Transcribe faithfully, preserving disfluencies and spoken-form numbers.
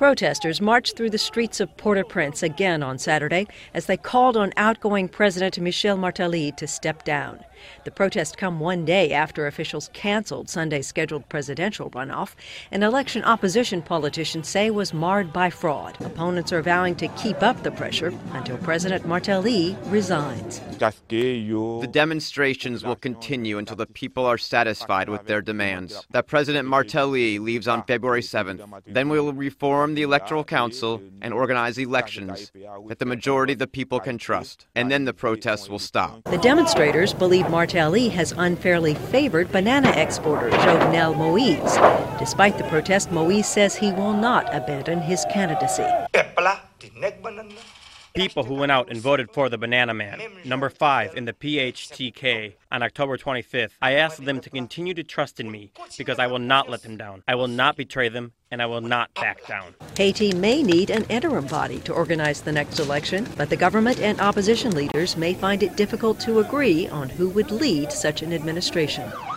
Protesters marched through the streets of Port-au-Prince again on Saturday as they called on outgoing President Michel Martelly to step down. The protest come one day after officials canceled Sunday's scheduled presidential runoff, an election opposition politicians say was marred by fraud. Opponents are vowing to keep up the pressure until President Martelly resigns. The demonstrations will continue until the people are satisfied with their demands. That President Martelly leaves on February seventh. Then we will reform the Electoral Council and organize elections that the majority of the people can trust. And then the protests will stop. The demonstrators believe Martelly has unfairly favored banana exporter Jovenel Moise. Despite the protest, Moise says he will not abandon his candidacy. People who went out and voted for the Banana Man, number five in the P H T K, on October twenty-fifth, I asked them to continue to trust in me because I will not let them down. I will not betray them, and I will not back down. Haiti may need an interim body to organize the next election, but the government and opposition leaders may find it difficult to agree on who would lead such an administration.